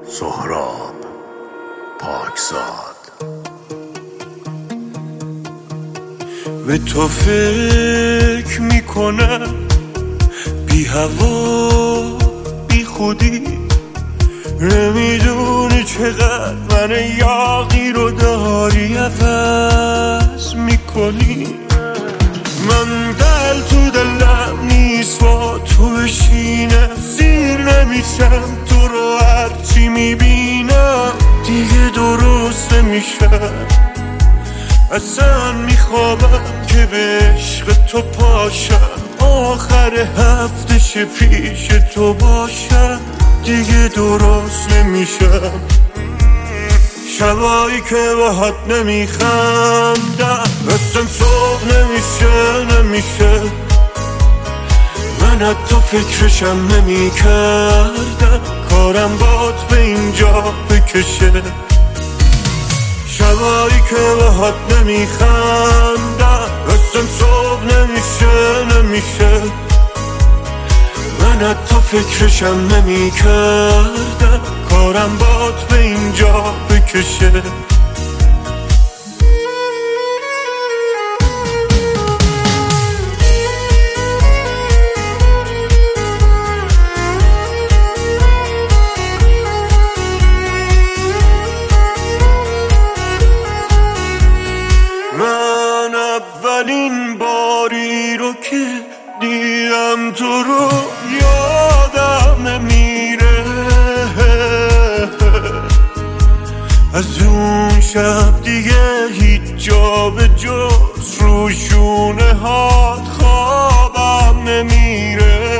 سهراب پاکزاد. به تو فکر میکنم بی هوا بی خودی، نمیدونی چقدر من یاغی رو داری عوض میکنی. من دل تو دلم نیست با تو بشینم، سیر نمیشم تو رو هرچی میبینم دیگه درست نمیشم. اصلا میخوابم که به عشق تو پاشم، آخر هفته پیش تو باشم دیگه درست نمیشم. شبایی که باهات نمیخندم اصلا صبح نمیشه من حتی فکرشم نمیکردم کارم بات به اینجا بکشه. شبایی که باهات نمیخندم اصلا صبح نمیشه من حتی فکرشم نمیکردم کارم بات به اینجا بکشه. من اولین باری رو که دیدم تو رو یادم نمیره، از اون شب دیگه هیچ جا به جز روشونه هات خوابم نمیره.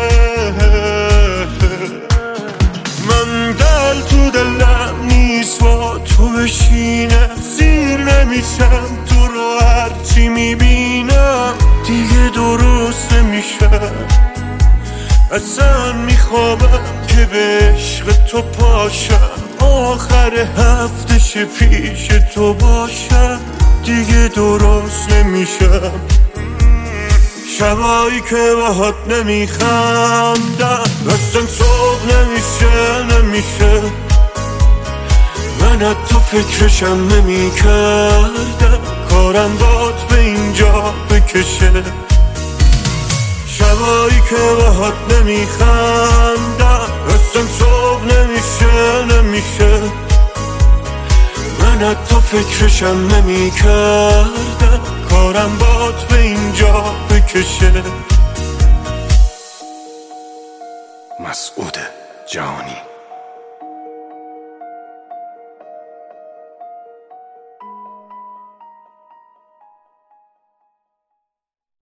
من دل تو دلم نیست با تو بشینم، سیر نمیشم تو رو هرچی میبینم دیگه درست نمیشم. اصلا میخوابم که به عشق تو پاشم، آخر هفته پیش تو باشم دیگه درست نمیشم. شبایی که باهات نمیخندم اصلا صبح نمیشه من حتی فکرشم نمیکردم کارم بات به اینجا بکشه. شبایی که باهات نمیخندم اصلا صبح نمیشه من حتی فکرشم نمیکردم کارم بات به اینجا بکشه. مسعود جهانی.